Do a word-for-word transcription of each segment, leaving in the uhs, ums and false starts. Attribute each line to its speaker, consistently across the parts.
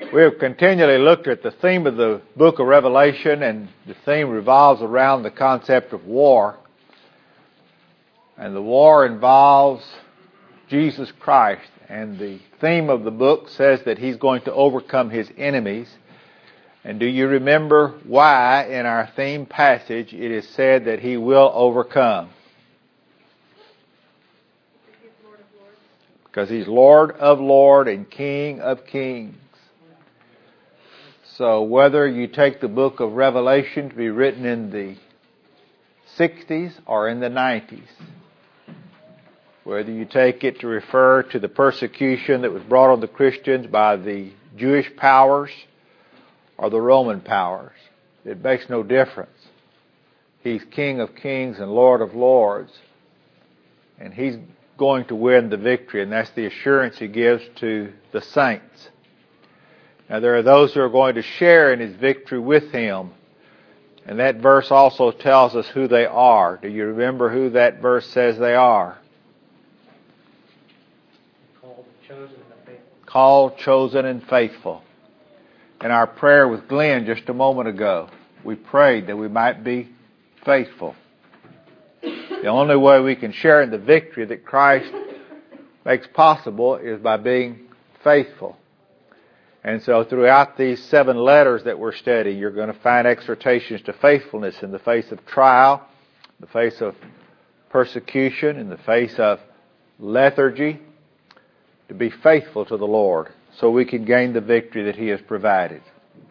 Speaker 1: We have continually looked at the theme of the book of Revelation, and the theme revolves around the concept of war. And the war involves Jesus Christ. And the theme of the book says that He's going to overcome His enemies. And do you remember why in our theme passage it is said that He will overcome? Because He's Lord of Lords and King of Kings. So whether you take the book of Revelation to be written in the sixties or in the nineties, whether you take it to refer to the persecution that was brought on the Christians by the Jewish powers or the Roman powers, it makes no difference. He's King of Kings and Lord of Lords, and He's going to win the victory, and that's the assurance He gives to the saints. Now, there are those who are going to share in His victory with Him. And that verse also tells us who they are. Do you remember who that verse says they are?
Speaker 2: Called, chosen, and faithful.
Speaker 1: Called, chosen, and faithful. In our prayer with Glenn just a moment ago, we prayed that we might be faithful. The only way we can share in the victory that Christ makes possible is by being faithful. And so throughout these seven letters that we're studying, you're going to find exhortations to faithfulness in the face of trial, in the face of persecution, in the face of lethargy, to be faithful to the Lord so we can gain the victory that He has provided.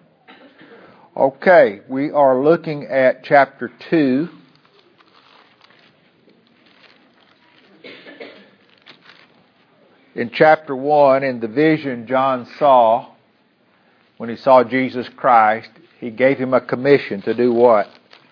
Speaker 1: Okay, we are looking at chapter two. In chapter one, in the vision John saw, when he saw Jesus Christ, He gave him a commission to do what?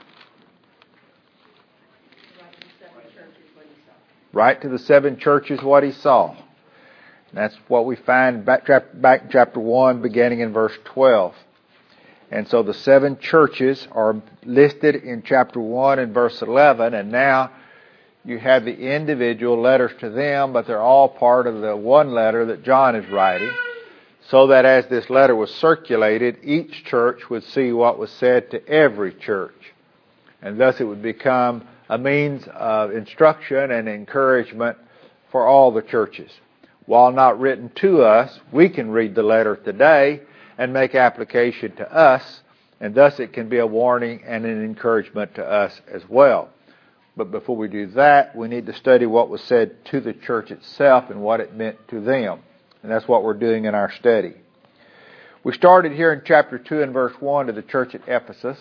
Speaker 1: Write to the seven churches what he saw. And that's what we find back, back in chapter one, beginning in verse twelve. And so the seven churches are listed in chapter one and verse eleven, and now you have the individual letters to them, but they're all part of the one letter that John is writing, so that as this letter was circulated, each church would see what was said to every church. And thus it would become a means of instruction and encouragement for all the churches. While not written to us, we can read the letter today and make application to us, and thus it can be a warning and an encouragement to us as well. But before we do that, we need to study what was said to the church itself and what it meant to them. And that's what we're doing in our study. We started here in chapter two and verse one to the church at Ephesus.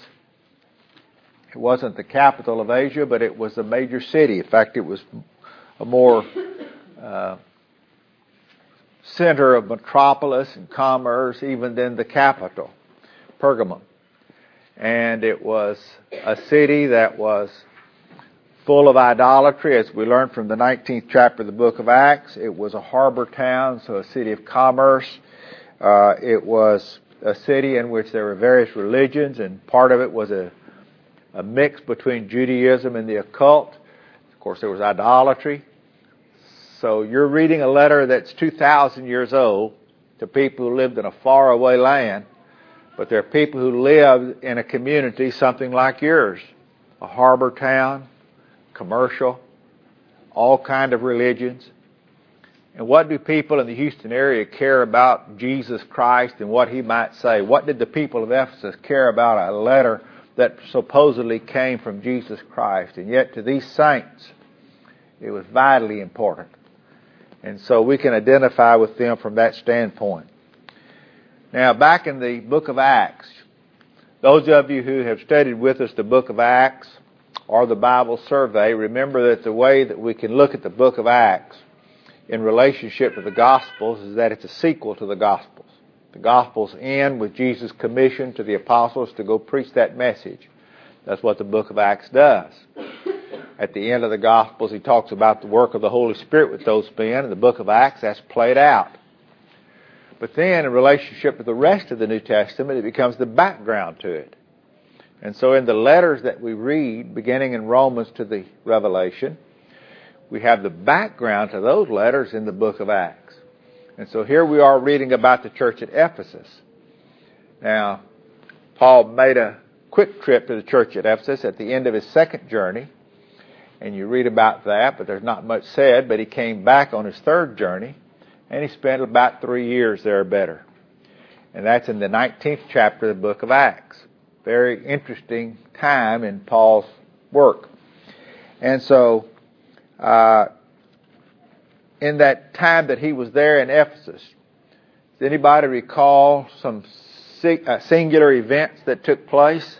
Speaker 1: It wasn't the capital of Asia, but it was a major city. In fact, it was a more uh, center of metropolis and commerce even than the capital, Pergamum. And it was a city that was full of idolatry, as we learned from the nineteenth chapter of the book of Acts. It was a harbor town, so a city of commerce. Uh, it was a city in which there were various religions, and part of it was a, a mix between Judaism and the occult. Of course, there was idolatry. So you're reading a letter that's two thousand years old to people who lived in a faraway land, but there are people who lived in a community something like yours, a harbor town, commercial, all kind of religions. And what do people in the Houston area care about Jesus Christ and what He might say? What did the people of Ephesus care about a letter that supposedly came from Jesus Christ? And yet to these saints, it was vitally important. And so we can identify with them from that standpoint. Now, back in the book of Acts, those of you who have studied with us the book of Acts or the Bible survey, remember that the way that we can look at the book of Acts in relationship to the Gospels is that it's a sequel to the Gospels. The Gospels end with Jesus' commission to the apostles to go preach that message. That's what the book of Acts does. At the end of the Gospels, he talks about the work of the Holy Spirit with those men. In the book of Acts, that's played out. But then, in relationship with the rest of the New Testament, it becomes the background to it. And so in the letters that we read, beginning in Romans to the Revelation, we have the background to those letters in the book of Acts. And so here we are reading about the church at Ephesus. Now, Paul made a quick trip to the church at Ephesus at the end of his second journey, and you read about that, but there's not much said, but he came back on his third journey, and he spent about three years there or better. And that's in the nineteenth chapter of the book of Acts. Very interesting time in Paul's work. And so, uh, in that time that he was there in Ephesus, does anybody recall some uh, singular events that took place?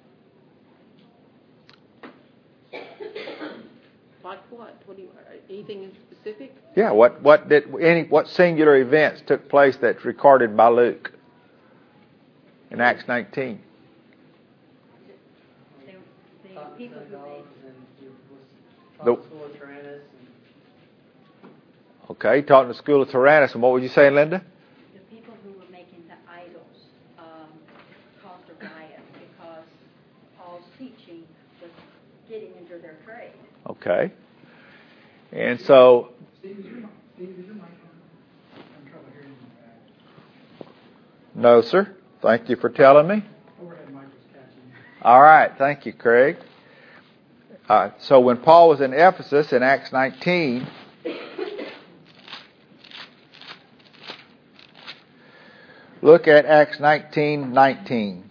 Speaker 3: Like what? What do you, anything in specific?
Speaker 1: Yeah, what what did any what singular events took place that's recorded by Luke in Acts nineteen?
Speaker 4: The people who
Speaker 1: The,
Speaker 2: School of Tyrannus.
Speaker 1: okay, he taught in the school of Tyrannus, and what would you say, Linda?
Speaker 4: The people who were making the idols um, caused a riot because Paul's teaching was getting into their trade.
Speaker 1: Okay. And so...
Speaker 5: Steve, is your, Steve, is your mic on? I'm in trouble hearing you.
Speaker 1: No, sir. Thank you for telling me.
Speaker 5: Overhead mic was catching.
Speaker 1: All right. Thank you, Craig. Uh, so when Paul was in Ephesus in Acts nineteen, look at Acts nineteen nineteen.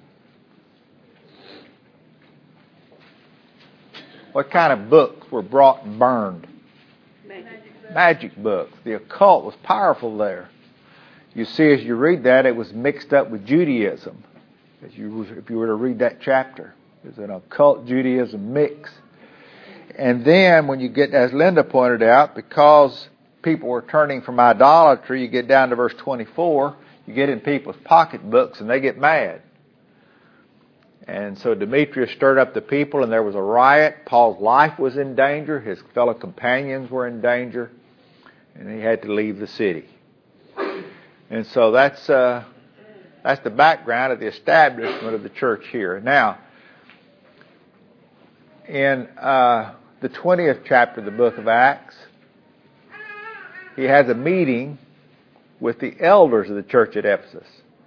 Speaker 1: What kind of books were brought and burned?
Speaker 3: Magic.
Speaker 1: Magic books. The occult was powerful there. You see, as you read that, it was mixed up with Judaism. As you, if you were to read that chapter, there's an occult Judaism mix. And then when you get, as Linda pointed out, because people were turning from idolatry, you get down to verse twenty-four, you get in people's pocketbooks and they get mad. And so Demetrius stirred up the people and there was a riot. Paul's life was in danger. His fellow companions were in danger. And he had to leave the city. And so that's uh, that's the background of the establishment of the church here. Now, in uh, the twentieth chapter of the book of Acts, he has a meeting with the elders of the church at Ephesus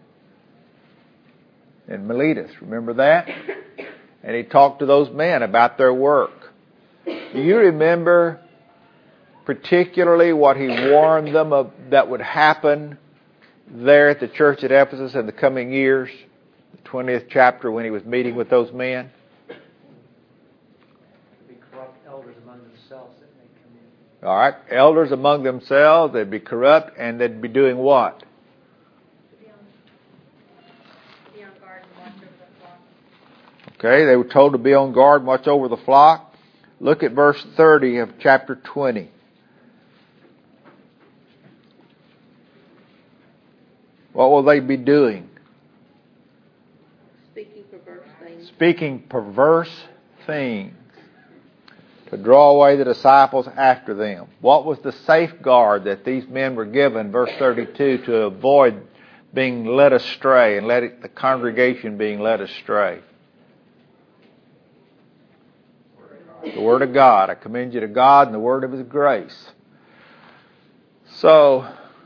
Speaker 1: in Miletus. Remember that? And he talked to those men about their work. Do you remember particularly what he warned them of that would happen there at the church at Ephesus in the coming years? The twentieth chapter when he was meeting with those men.
Speaker 2: Be corrupt elders among themselves that may come in.
Speaker 1: All right, elders among themselves, they'd be corrupt, and they'd be doing what?
Speaker 4: Be on guard and watch over the flock.
Speaker 1: Okay, they were told to be on guard and watch over the flock. Look at verse thirty of chapter twenty. What will they be doing?
Speaker 3: Speaking perverse things.
Speaker 1: Speaking perverse things to draw away the disciples after them. What was the safeguard that these men were given, verse thirty-two, to avoid being led astray and let it, the congregation being led astray? The Word of God. I commend you to God and the Word of His grace. So,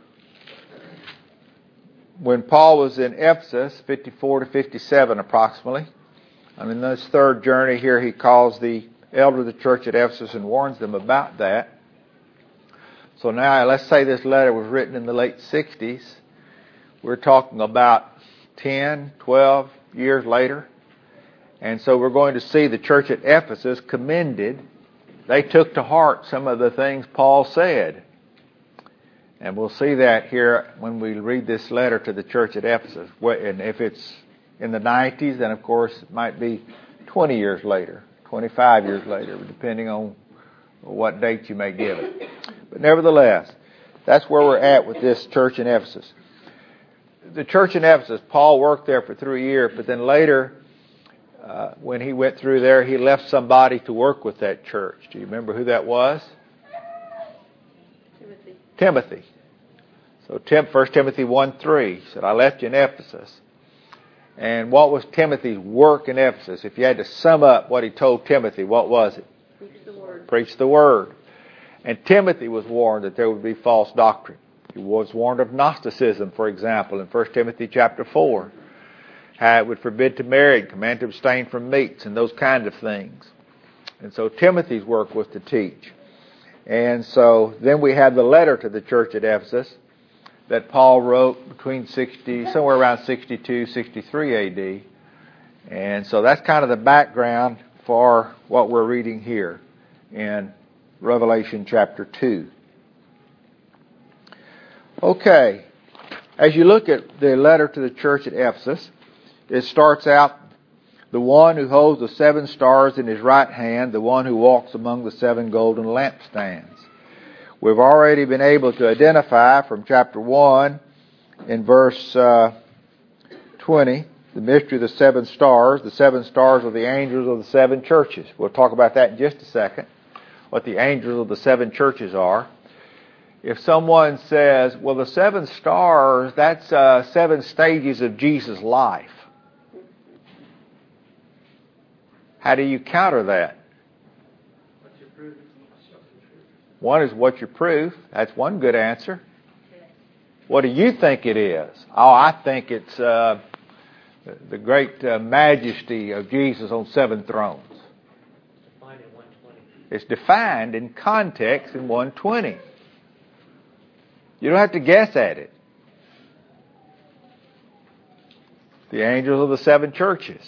Speaker 1: when Paul was in Ephesus, fifty-four to fifty-seven approximately, and in this third journey here he calls the elder of the church at Ephesus and warns them about that. So now let's say this letter was written in the late sixties. We're talking about ten, twelve years later. And so we're going to see the church at Ephesus commended. They took to heart some of the things Paul said. And we'll see that here when we read this letter to the church at Ephesus. And if it's in the nineties, then of course it might be twenty years later, twenty-five years later, depending on what date you may give it. But nevertheless, that's where we're at with this church in Ephesus. The church in Ephesus, Paul worked there for three years, but then later, uh, when he went through there, he left somebody to work with that church. Do you remember who that was?
Speaker 3: Timothy.
Speaker 1: Timothy. So Tim, First Timothy one three said, I left you in Ephesus. And what was Timothy's work in Ephesus? If you had to sum up what he told Timothy, what was it?
Speaker 3: Preach the word.
Speaker 1: Preach the word. And Timothy was warned that there would be false doctrine. He was warned of Gnosticism, for example, in First Timothy chapter four. how it would forbid to marry, command to abstain from meats, and those kinds of things. And so Timothy's work was to teach. And so then we have the letter to the church at Ephesus that Paul wrote between sixty, somewhere around sixty-two, sixty-three A D. And so that's kind of the background for what we're reading here in Revelation chapter two. Okay, as you look at the letter to the church at Ephesus, it starts out, the one who holds the seven stars in his right hand, the one who walks among the seven golden lampstands. We've already been able to identify from chapter one in verse uh, twenty, the mystery of the seven stars. The seven stars are the angels of the seven churches. We'll talk about that in just a second, what the angels of the seven churches are. If someone says, well, the seven stars, that's uh, seven stages of Jesus' life. How do you counter that?
Speaker 2: What's your proof?
Speaker 1: One is, what's your proof? That's one good answer. What do you think it is? Oh, I think it's uh, the great uh, majesty of Jesus on seven thrones.
Speaker 2: Defined in one twenty.
Speaker 1: It's defined in context in one twenty. You don't have to guess at it. The angels of the seven churches.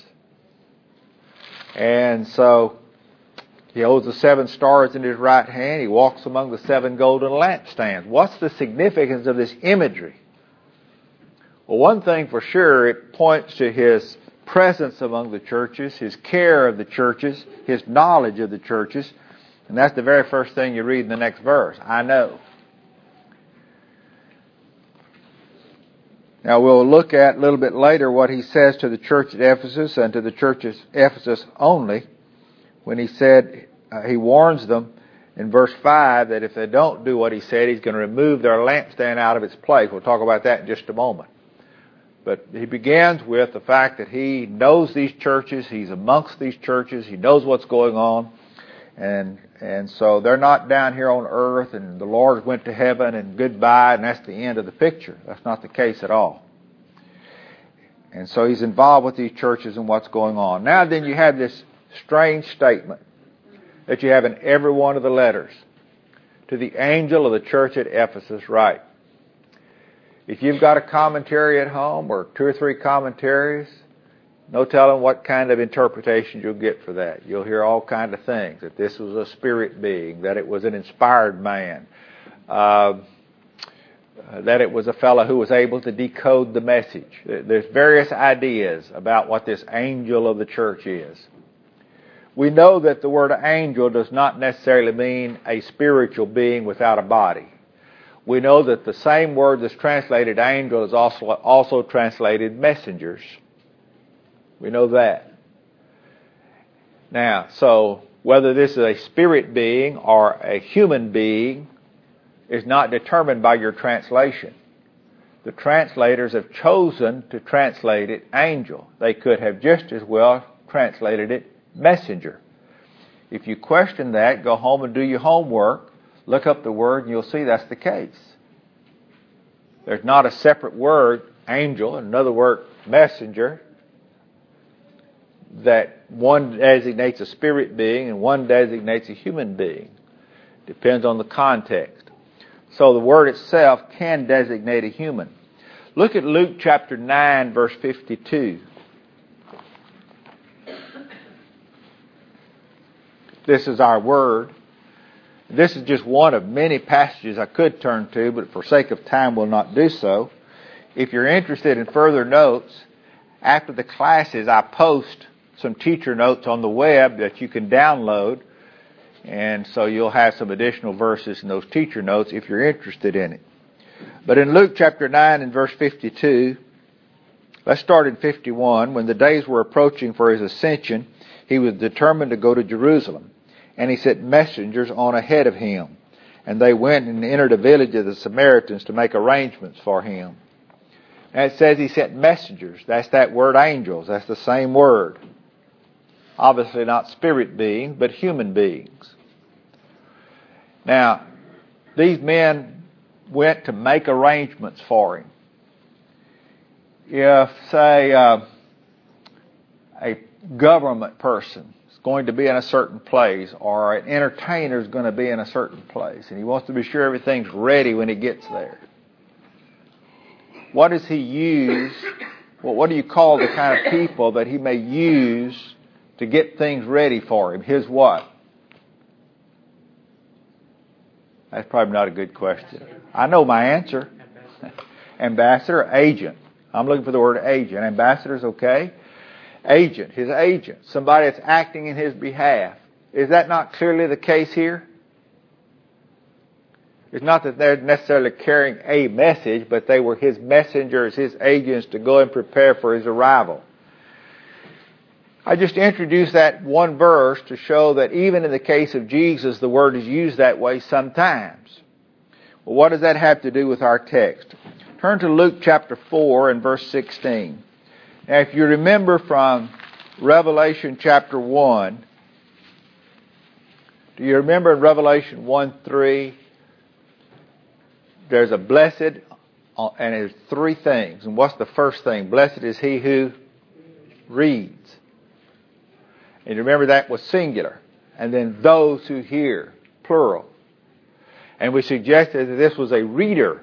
Speaker 1: And so he holds the seven stars in his right hand. He walks among the seven golden lampstands. What's the significance of this imagery? Well, one thing for sure, it points to his presence among the churches, his care of the churches, his knowledge of the churches. And that's the very first thing you read in the next verse. I know. Now we'll look at a little bit later what he says to the church at Ephesus and to the church at Ephesus only, when he said, uh, he warns them in verse five that if they don't do what he said, he's going to remove their lampstand out of its place. We'll talk about that in just a moment. But he begins with the fact that he knows these churches, he's amongst these churches, he knows what's going on, and and so they're not down here on earth and the Lord went to heaven and goodbye and that's the end of the picture. That's not the case at all. And so he's involved with these churches and what's going on. Now then you have this strange statement that you have in every one of the letters. To the angel of the church at Ephesus write. If you've got a commentary at home or two or three commentaries, no telling what kind of interpretation you'll get for that. You'll hear all kinds of things, that this was a spirit being, that it was an inspired man, uh, that it was a fellow who was able to decode the message. There's various ideas about what this angel of the church is. We know that the word angel does not necessarily mean a spiritual being without a body. We know that the same word that's translated angel is also, also translated messengers. We know that. Now, so whether this is a spirit being or a human being is not determined by your translation. The translators have chosen to translate it angel. They could have just as well translated it messenger. If you question that, go home and do your homework, look up the word, and you'll see that's the case. There's not a separate word, angel, and another word, messenger, that one designates a spirit being and one designates a human being. Depends on the context. So the word itself can designate a human. Look at Luke chapter nine, verse fifty-two. This is our word. This is just one of many passages I could turn to, but for sake of time we'll not do so. If you're interested in further notes, after the classes I post some teacher notes on the web that you can download, and so you'll have some additional verses in those teacher notes if you're interested in it. But in Luke chapter nine and verse fifty-two, let's start in fifty-one. When the days were approaching for his ascension, he was determined to go to Jerusalem, and he sent messengers on ahead of him, and they went and entered a village of the Samaritans to make arrangements for him. And it says he sent messengers. That's that word angels. That's the same word. Obviously not spirit beings, but human beings. Now, these men went to make arrangements for him. If, say, uh, a government person is going to be in a certain place, or an entertainer is going to be in a certain place, and he wants to be sure everything's ready when he gets there. What does he use? Well, what do you call the kind of people that he may use to get things ready for him? His what? That's probably not a good question. I know my answer. Ambassador, agent. I'm looking for the word agent. Ambassador's okay. Agent, his agent. Somebody that's acting in his behalf. Is that not clearly the case here? It's not that they're necessarily carrying a message, but they were his messengers, his agents to go and prepare for his arrival. I just introduced that one verse to show that even in the case of Jesus, the word is used that way sometimes. Well, what does that have to do with our text? Turn to Luke chapter four and verse sixteen. Now, if you remember from Revelation chapter one, do you remember in Revelation one three, there's a blessed, and there's three things. And what's the first thing? Blessed is he who reads. And remember that was singular. And then those who hear, plural. And we suggested that this was a reader.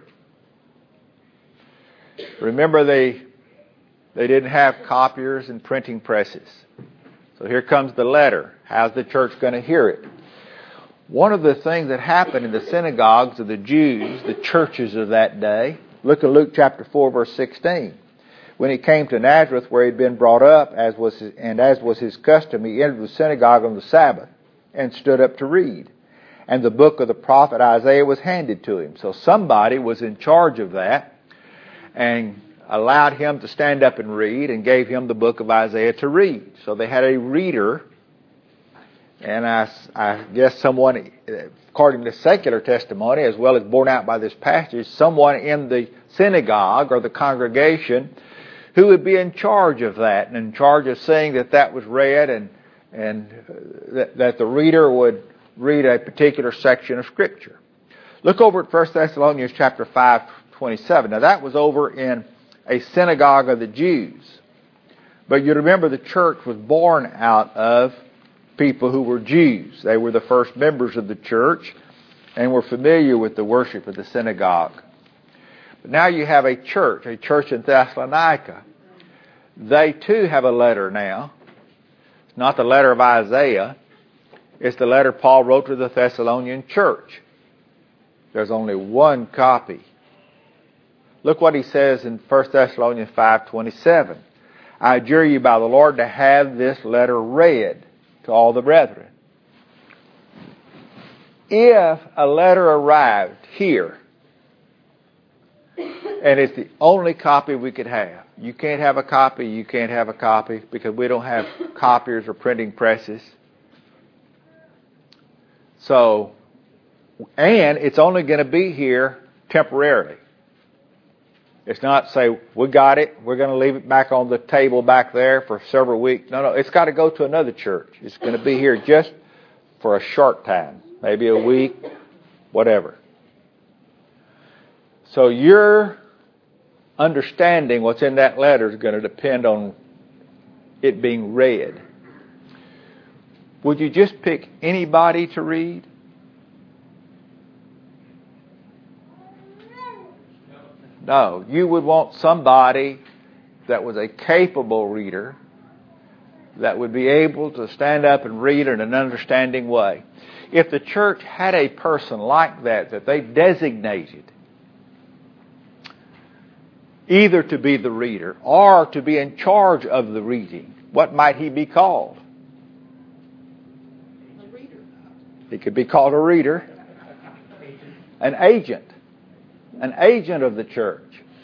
Speaker 1: Remember they they didn't have copiers and printing presses. So here comes the letter. How's the church going to hear it? One of the things that happened in the synagogues of the Jews, the churches of that day, look at Luke chapter four, verse sixteen. When he came to Nazareth, where he had been brought up, as was his, and as was his custom, he entered the synagogue on the Sabbath and stood up to read. And the book of the prophet Isaiah was handed to him. So somebody was in charge of that and allowed him to stand up and read and gave him the book of Isaiah to read. So they had a reader. And I, I guess someone, according to secular testimony, as well as borne out by this passage, someone in the synagogue or the congregation who would be in charge of that and in charge of seeing that that was read and and that, that the reader would read a particular section of Scripture. Look over at First Thessalonians chapter five twenty-seven. Now that was over in a synagogue of the Jews. But you remember the church was born out of people who were Jews. They were the first members of the church and were familiar with the worship of the synagogue. But now you have a church, a church in Thessalonica. They too have a letter now. It's not the letter of Isaiah. It's the letter Paul wrote to the Thessalonian church. There's only one copy. Look what he says in First Thessalonians five twenty-seven. I adjure you by the Lord to have this letter read to all the brethren. If a letter arrived here, and it's the only copy we could have. You can't have a copy, you can't have a copy, because we don't have copiers or printing presses. So, and it's only going to be here temporarily. It's not say, we got it, we're going to leave it back on the table back there for several weeks. No, no, it's got to go to another church. It's going to be here just for a short time, maybe a week, whatever. So your understanding what's in that letter is going to depend on it being read. Would you just pick anybody to read? No, you would want somebody that was a capable reader, that would be able to stand up and read in an understanding way. If the church had a person like that, that they designated either to be the reader or to be in charge of the reading, what might he be called?
Speaker 3: A reader.
Speaker 1: He could be called a reader. An agent. An agent of the church.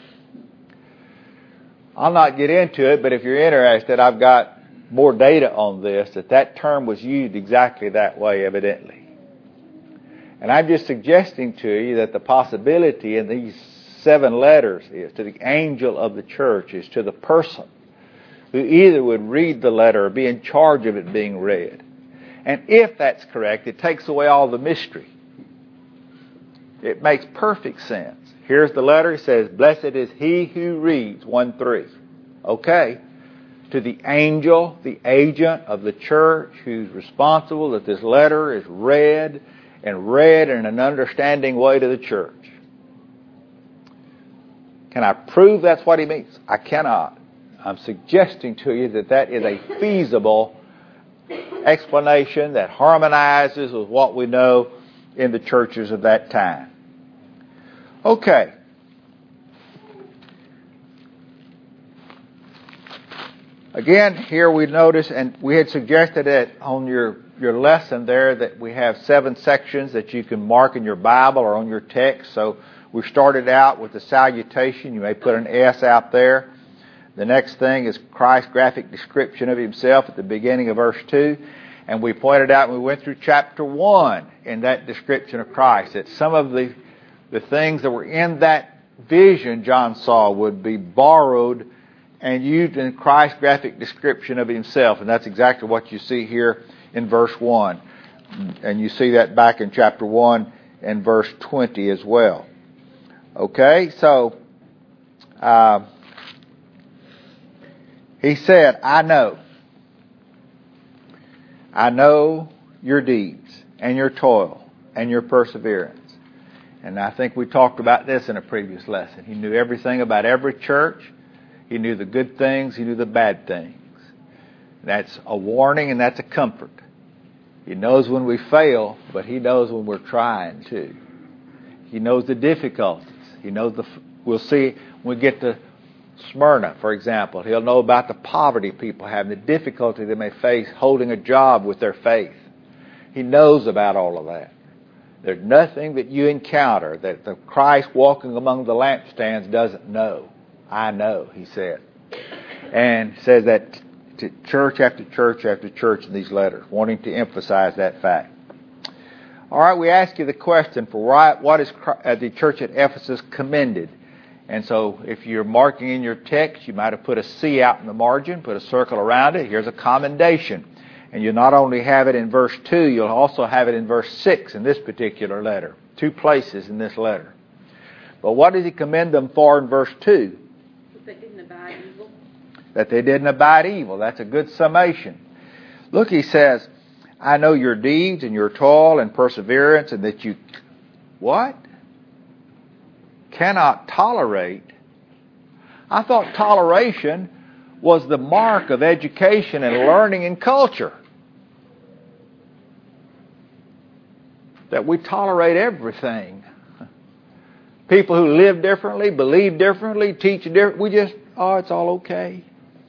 Speaker 1: I'll not get into it, but if you're interested, I've got more data on this, that that term was used exactly that way, evidently. And I'm just suggesting to you that the possibility in these seven letters is to the angel of the church, is to the person who either would read the letter or be in charge of it being read. And if that's correct, it takes away all the mystery. It makes perfect sense. Here's the letter. It says, blessed is he who reads, one three. Okay. to the angel, the agent of the church, who's responsible that this letter is read and read in an understanding way to the church. Can I prove that's what he means? I cannot. I'm suggesting to you that that is a feasible explanation that harmonizes with what we know in the churches of that time. Okay. Again, here we notice, and we had suggested it on your, your lesson there, that we have seven sections that you can mark in your Bible or on your text. So we started out with the salutation. You may put an S out there. The next thing is Christ's graphic description of himself at the beginning of verse two. And we pointed out, we went through chapter one in that description of Christ, that some of the, the things that were in that vision John saw would be borrowed and used in Christ's graphic description of himself. And that's exactly what you see here in verse one. And you see that back in chapter one and verse twenty as well. Okay, so uh, he said, I know. I know your deeds and your toil and your perseverance. And I think we talked about this in a previous lesson. He knew everything about every church. He knew the good things. He knew the bad things. That's a warning and that's a comfort. He knows when we fail, but he knows when we're trying too. He knows the difficulties. He knows the. We'll see when we get to Smyrna, for example. He'll know about the poverty people have, the difficulty they may face holding a job with their faith. He knows about all of that. There's nothing that you encounter that the Christ walking among the lampstands doesn't know. I know, he said. And says that to church after church after church in these letters, wanting to emphasize that fact. All right, we ask you the question, for what is the church at Ephesus commended? And so if you're marking in your text, you might have put a C out in the margin, put a circle around it. Here's a commendation. And you'll not only have it in verse two, you'll also have it in verse six in this particular letter. Two places in this letter. But what does he commend them for in verse two?
Speaker 3: That they didn't abide evil.
Speaker 1: That they didn't abide evil. That's a good summation. Look, he says, I know your deeds and your toil and perseverance, and that you, what? Cannot tolerate. I thought toleration was the mark of education and learning and culture. That we tolerate everything. People who live differently, believe differently, teach differently, we just, oh, it's all okay.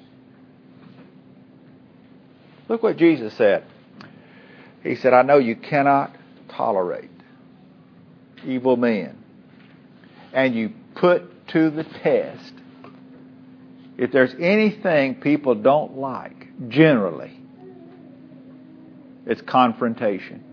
Speaker 1: Look what Jesus said. He said, I know you cannot tolerate evil men. And you put to the test, if there's anything people don't like, generally, it's confrontation.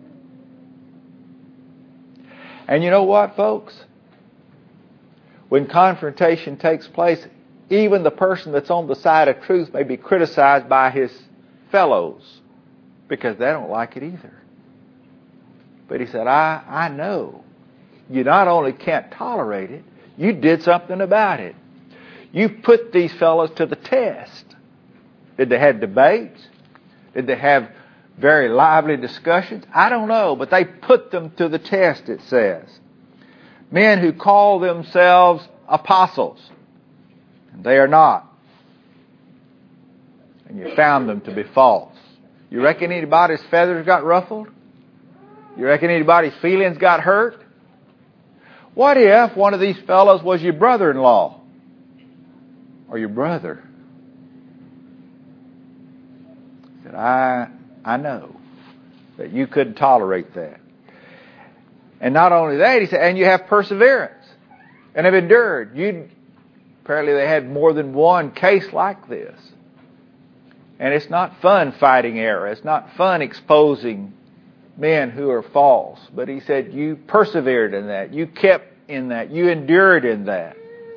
Speaker 1: And you know what, folks? When confrontation takes place, even the person that's on the side of truth may be criticized by his fellows because they don't like it either. But he said, I, I know. You not only can't tolerate it, you did something about it. You put these fellows to the test. Did they have debates? Did they have very lively discussions? I don't know, but they put them to the test, it says. Men who call themselves apostles. And they are not. And you found them to be false. You reckon anybody's feathers got ruffled? You reckon anybody's feelings got hurt? What if one of these fellows was your brother-in-law? Or your brother? He said, I, I know that you couldn't tolerate that. And not only that, he said, and you have perseverance and have endured. You apparently they had more than one case like this. And it's not fun fighting error. It's not fun exposing men who are false. But he said, you persevered in that. You kept in that. You endured in that.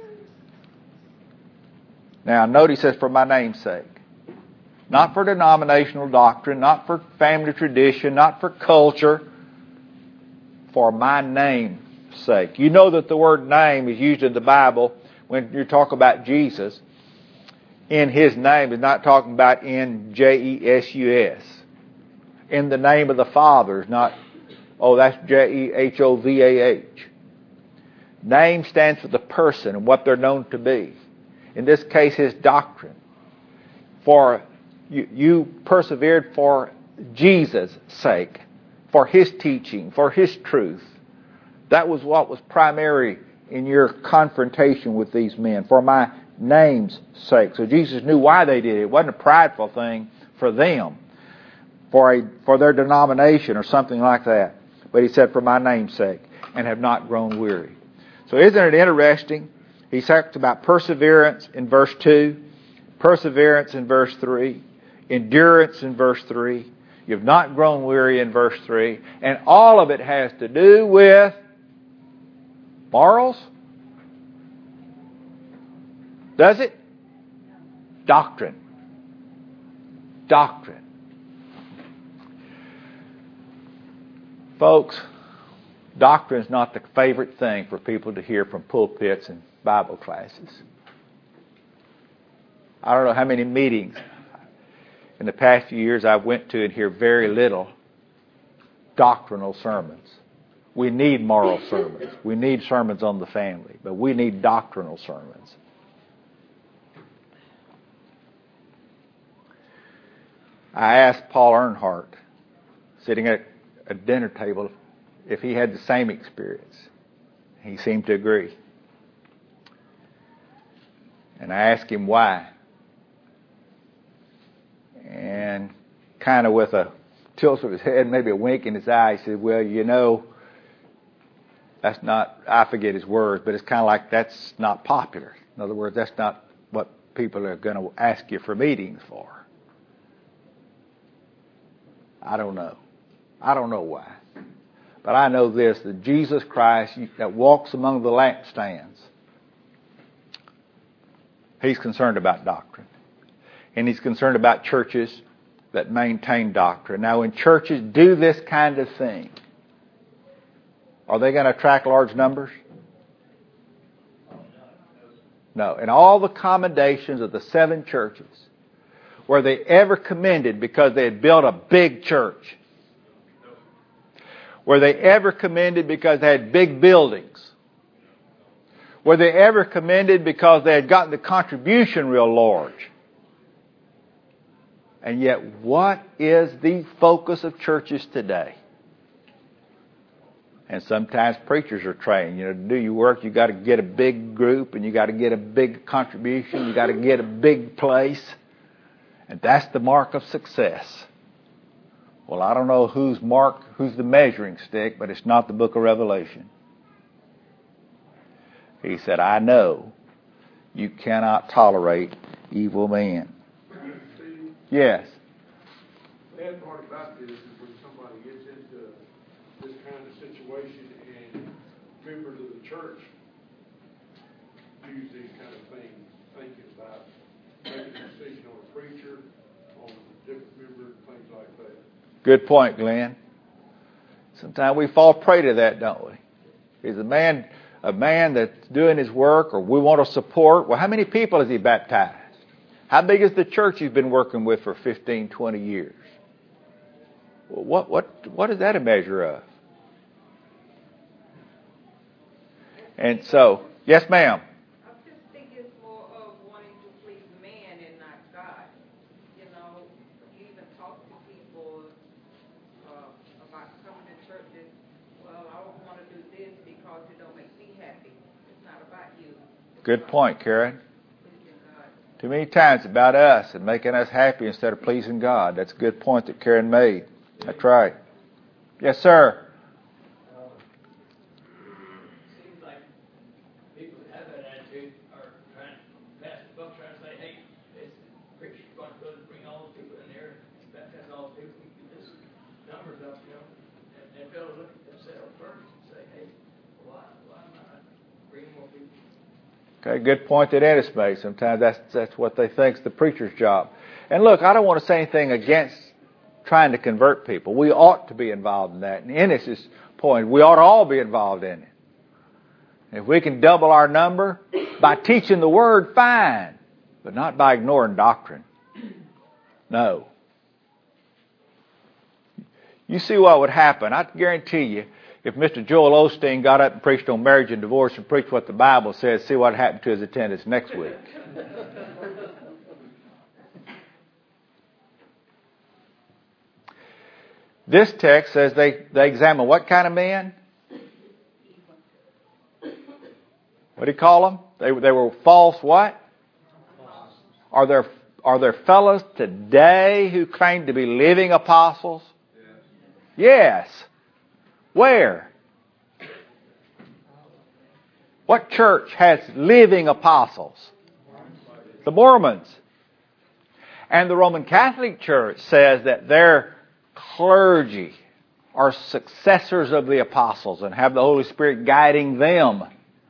Speaker 1: Now, note he says, for my name's sake. Not for denominational doctrine, not for family tradition, not for culture. For my name's sake. You know that the word name is used in the Bible when you talk about Jesus. in His name is not talking about in J E S U S. In the name of the Father is not, oh, that's J E H O V A H. Name stands for the person and what they're known to be. In this case, His doctrine. For you, you persevered for Jesus' sake, for His teaching, for His truth. That was what was primary in your confrontation with these men, for my name's sake. So Jesus knew why they did it. It wasn't a prideful thing for them, for a for their denomination or something like that. But He said, for my name's sake, and have not grown weary. So isn't it interesting? He talks about perseverance in verse two, perseverance in verse three, endurance in verse three. You've not grown weary in verse three. And all of it has to do with morals? Does it? Doctrine. Doctrine. Folks, doctrine is not the favorite thing for people to hear from pulpits and Bible classes. I don't know how many meetings in the past few years I went to and hear very little doctrinal sermons. We need moral sermons. We need sermons on the family, but we need doctrinal sermons. I asked Paul Earnhardt, sitting at a dinner table, if he had the same experience. He seemed to agree. And I asked him why. And kind of with a tilt of his head, maybe a wink in his eye, he said, well, you know, that's not, I forget his words, but it's kind of like that's not popular. In other words, that's not what people are going to ask you for meetings for. I don't know. I don't know why. But I know this, that Jesus Christ that walks among the lampstands, He's concerned about doctrine. And He's concerned about churches that maintain doctrine. Now, when churches do this kind of thing, are they going to attract large numbers? No. In all the commendations of the seven churches, were they ever commended because they had built a big church? Were they ever commended because they had big buildings? Were they ever commended because they had gotten the contribution real large? And yet, what is the focus of churches today? And sometimes preachers are trained. You know, to do your work, you got to get a big group, and you got to get a big contribution. You got to get a big place, and that's the mark of success. Well, I don't know whose mark, who's the measuring stick, but it's not the book of Revelation. He said, I know you cannot tolerate evil men. Yes.
Speaker 6: The bad part about this is when somebody gets into this kind of situation and members of the church use these kind of things, thinking about making a decision on a preacher, on a different member, things like that.
Speaker 1: Good point, Glenn. Sometimes we fall prey to that, don't we? Is a man a man that's doing his work, or we want to support? Well, how many people has he baptized? How big is the church he's been working with for fifteen, twenty years? Well, what what what is that a measure of? And so, yes, ma'am.
Speaker 7: I just think it's more of wanting to please man and not God. You know, you even talk to people uh, about coming to churches. Well, I don't want to do this because it don't make me happy. It's not about you. It's
Speaker 1: Good
Speaker 7: about
Speaker 1: point, Karen.
Speaker 7: pleasing God.
Speaker 1: Too many times it's about us and making us happy instead of pleasing God. That's a good point that Karen made. That's right. Yes, sir.
Speaker 8: Seems like people that have that attitude are trying to pass the book, trying to say, hey, this preacher's going to go to bring all those people in there, baptize all those people, we can get this numbers up, you know. And, and they'll look at themselves first and say, hey, why, why am I not bringing more people?
Speaker 1: Okay, good point that Ennis made. Sometimes that's that's what they think is the preacher's job. And look, I don't want to say anything against trying to convert people. We ought to be involved in that. And Ennis's point, we ought to all be involved in it. If we can double our number by teaching the Word, fine. but not by ignoring doctrine. No. You see what would happen. I guarantee you, if Mister Joel Osteen got up and preached on marriage and divorce and preached what the Bible says, see what happened to his attendance next week. This text says they, they examine what kind of men? What do you call them? They, they were false what? Are there, are there fellows today who claim to be living apostles? Yes. Where? What church has living apostles? The Mormons. And the Roman Catholic Church says that their clergy are successors of the apostles and have the Holy Spirit guiding them.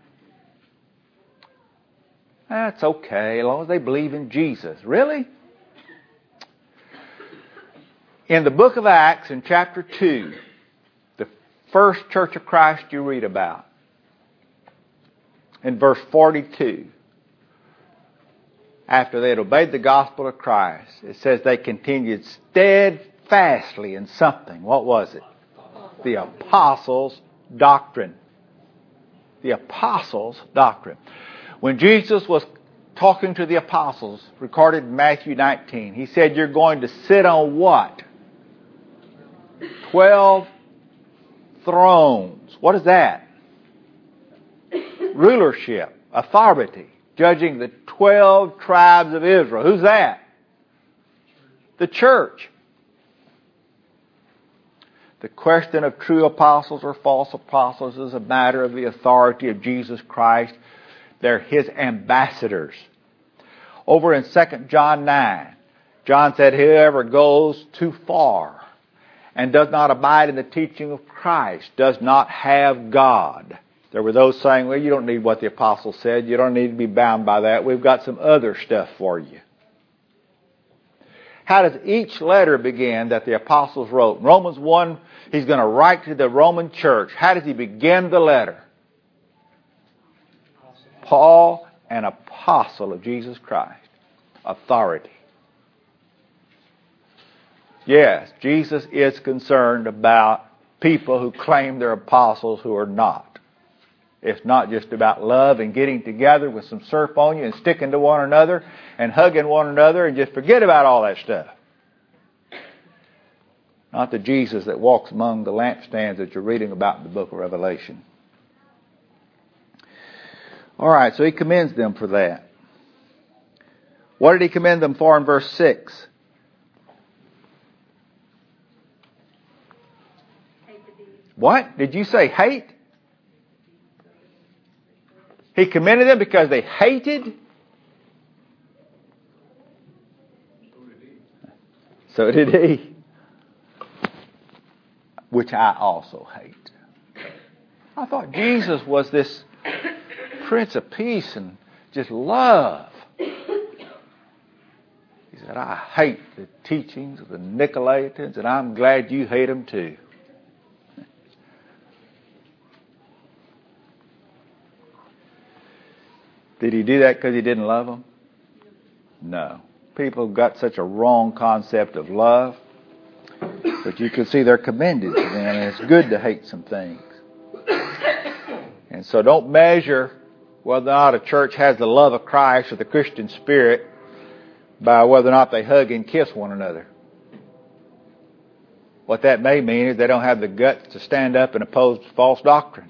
Speaker 1: That's okay, as long as they believe in Jesus. Really? In the book of Acts, in chapter two, the first church of Christ you read about, in verse forty-two, after they had obeyed the gospel of Christ, it says they continued steadfastly in something. What was it? The apostles' doctrine. The apostles' doctrine. When Jesus was talking to the apostles, recorded in Matthew nineteen, He said, you're going to sit on what? Twelve thrones. What is that? Rulership, authority, judging the twelve tribes of Israel. Who's that? The church. The question of true apostles or false apostles is a matter of the authority of Jesus Christ. They're His ambassadors. Over in Second John nine, John said, whoever goes too far and does not abide in the teaching of Christ does not have God. There were those saying, well, you don't need what the apostles said. You don't need to be bound by that. We've got some other stuff for you. How does each letter begin that the apostles wrote? In Romans one, he's going to write to the Roman church. How does he begin the letter? Paul, an apostle of Jesus Christ. Authority. Yes, Jesus is concerned about people who claim they're apostles who are not. It's not just about love and getting together with some surf on you and sticking to one another and hugging one another and just forget about all that stuff. Not the Jesus that walks among the lampstands that you're reading about in the book of Revelation. All right, so he commends them for that. What did he commend them for in verse six? What? Did you say hate? He commended them because they hated? So did he. Which I also hate. I thought Jesus was this Prince of Peace and just love. He said, I hate the teachings of the Nicolaitans, and I'm glad you hate them too. Did he do that because he didn't love them? No. People have got such a wrong concept of love. But you can see they're commended to them, and it's good to hate some things. And so don't measure whether or not a church has the love of Christ or the Christian spirit by whether or not they hug and kiss one another. What that may mean is they don't have the guts to stand up and oppose false doctrine.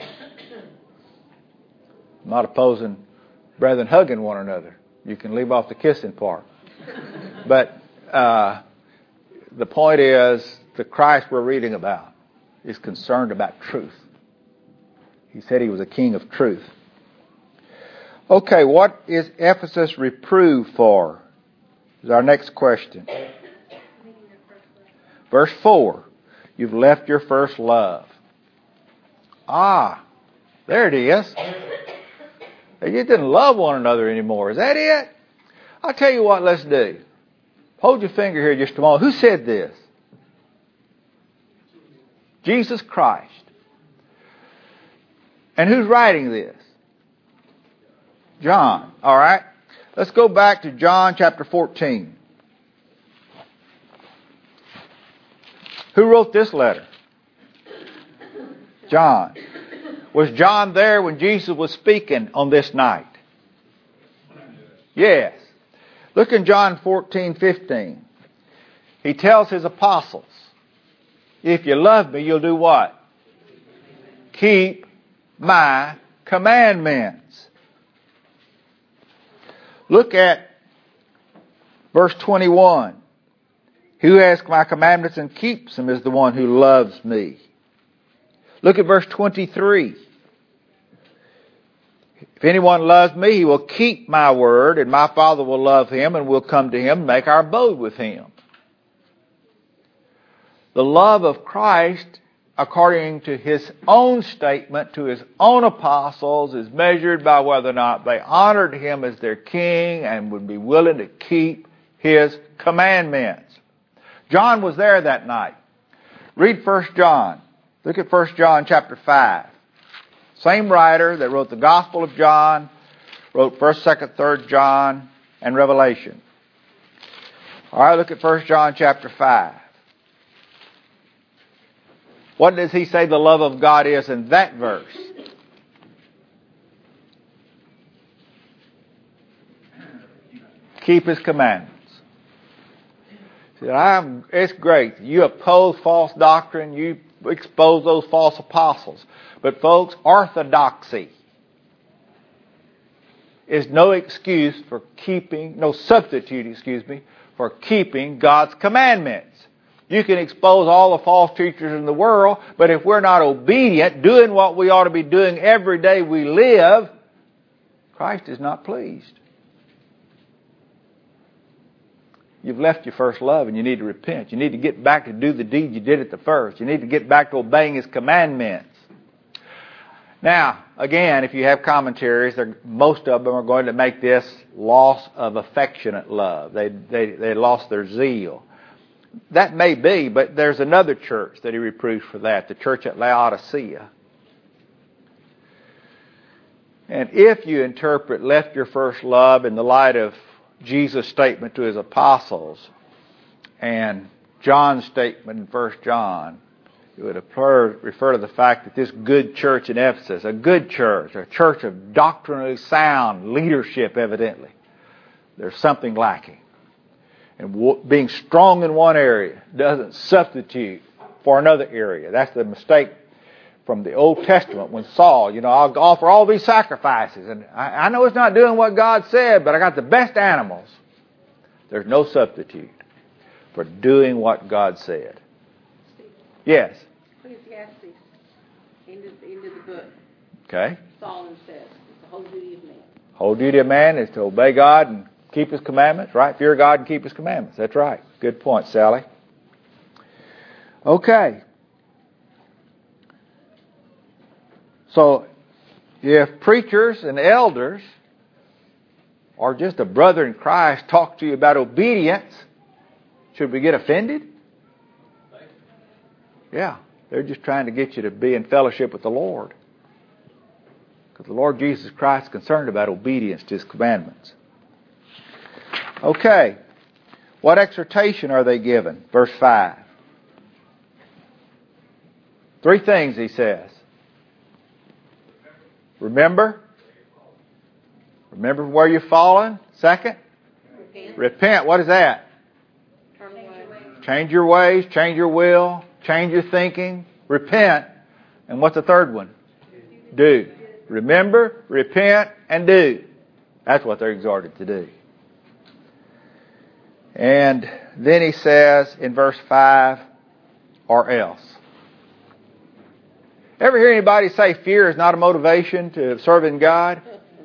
Speaker 1: I'm not opposing brethren hugging one another. You can leave off the kissing part. But uh, the point is, the Christ we're reading about is concerned about truth. He said he was a king of truth. Okay, what is Ephesus reproved for? Is our next question. Verse four. You've left your first love. Ah, there it is. You didn't love one another anymore. Is that it? I'll tell you what, let's do. Hold your finger here just a moment. Who said this? Jesus Christ. And who's writing this? John. All right. Let's go back to John chapter fourteen. Who wrote this letter? John. Was John there when Jesus was speaking on this night? Yes. Look in John fourteen fifteen. He tells his apostles, if you love me, you'll do what? Keep my commandments. Look at verse twenty-one. Who has my commandments and keeps them is the one who loves me. Look at verse twenty-three. If anyone loves me, he will keep my word, and my Father will love him, and we'll come to him and make our abode with him. The love of Christ, according to his own statement to his own apostles, is measured by whether or not they honored him as their king and would be willing to keep his commandments. John was there that night. Read First John. Look at First John chapter five. Same writer that wrote the Gospel of John, wrote First, Second, Third John, and Revelation. All right, look at First John chapter five. What does he say the love of God is in that verse? Keep his commandments. See, I'm, it's great. You oppose false doctrine. You expose those false apostles. But folks, orthodoxy is no excuse for keeping, no substitute, excuse me, for keeping God's commandments. You can expose all the false teachers in the world, but if we're not obedient, doing what we ought to be doing every day we live, Christ is not pleased. You've left your first love and you need to repent. You need to get back to do the deed you did at the first. You need to get back to obeying his commandments. Now, again, if you have commentaries, most of them are going to make this loss of affectionate love. They, they, they lost their zeal. That may be, but there's another church that he reproves for that, the church at Laodicea. And if you interpret left your first love in the light of Jesus' statement to his apostles and John's statement in First John, it would refer to the fact that this good church in Ephesus, a good church, a church of doctrinally sound leadership evidently, there's something lacking. And being strong in one area doesn't substitute for another area. That's the mistake from the Old Testament when Saul, you know, I'll offer all these sacrifices. And I, I know it's not doing what God said, but I got the best animals. There's no substitute for doing what God said. Yes?
Speaker 3: Ecclesiastes, end of, end of the book.
Speaker 1: Okay.
Speaker 3: Solomon says, it's the whole duty of man.
Speaker 1: Whole duty of man is to obey God and keep his commandments, right? Fear God and keep his commandments. That's right. Good point, Sally. Okay. So, if preachers and elders or just a brother in Christ talk to you about obedience, should we get offended? Yeah. They're just trying to get you to be in fellowship with the Lord. Because the Lord Jesus Christ is concerned about obedience to his commandments. Okay. What exhortation are they given? Verse five. Three things he says. Remember. Remember where you've fallen. Second.
Speaker 3: Repent.
Speaker 1: Repent. What is that?
Speaker 3: Turn away.
Speaker 1: Change your ways. Change your will. Change your thinking. Repent. And what's the third one? Do. Remember, repent, and do. That's what they're exhorted to do. And then he says in verse five, or else. Ever hear anybody say fear is not a motivation to serving God?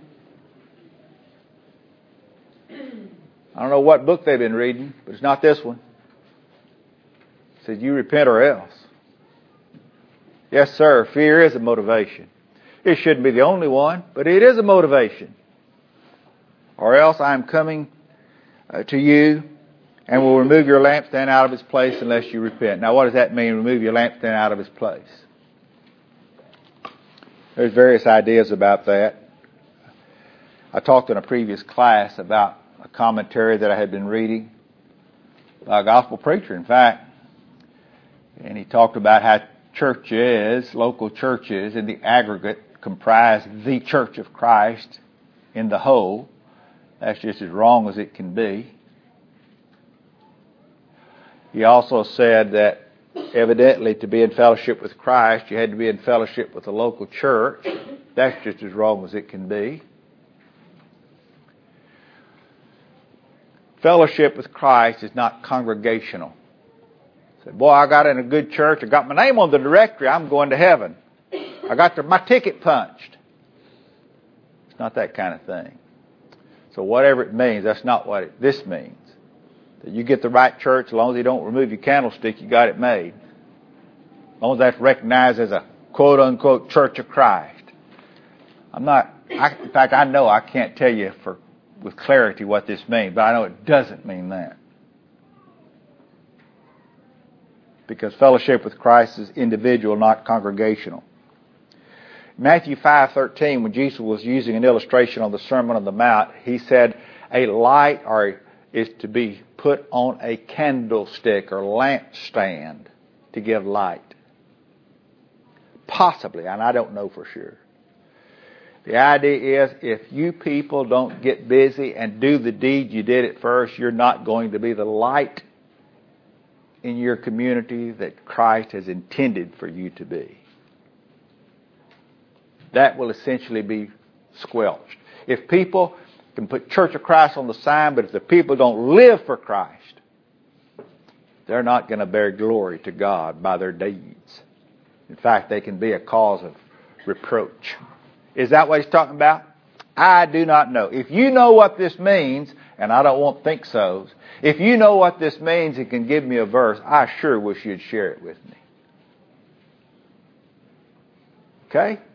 Speaker 1: I don't know what book they've been reading, but it's not this one. It says you repent or else. Yes, sir, fear is a motivation. It shouldn't be the only one, but it is a motivation. Or else I am coming uh, to you and will remove your lampstand out of its place unless you repent. Now, what does that mean, remove your lampstand out of its place? There's various ideas about that. I talked in a previous class about a commentary that I had been reading by a gospel preacher, in fact, and he talked about how churches, local churches in the aggregate, comprise the Church of Christ in the whole. That's just as wrong as it can be. He also said that evidently to be in fellowship with Christ, you had to be in fellowship with the local church. That's just as wrong as it can be. Fellowship with Christ is not congregational. Say, boy, I got in a good church. I got my name on the directory. I'm going to heaven. I got the, my ticket punched. It's not that kind of thing. So whatever it means, that's not what it, this means. That you get the right church, as long as they don't remove your candlestick, you got it made. As long as that's recognized as a quote-unquote Church of Christ. I'm not, I, in fact, I know I can't tell you for with clarity what this means, but I know it doesn't mean that. Because fellowship with Christ is individual, not congregational. Matthew five thirteen, when Jesus was using an illustration on the Sermon on the Mount, he said a light or is to be put on a candlestick or lampstand to give light. Possibly, and I don't know for sure. The idea is if you people don't get busy and do the deed you did at first, you're not going to be the light in your community that Christ has intended for you to be. That will essentially be squelched. If people can put Church of Christ on the sign, but if the people don't live for Christ, they're not going to bear glory to God by their deeds. In fact, they can be a cause of reproach. Is that what he's talking about? I do not know. If you know what this means, and I don't want think so's, if you know what this means and can give me a verse, I sure wish you'd share it with me. Okay?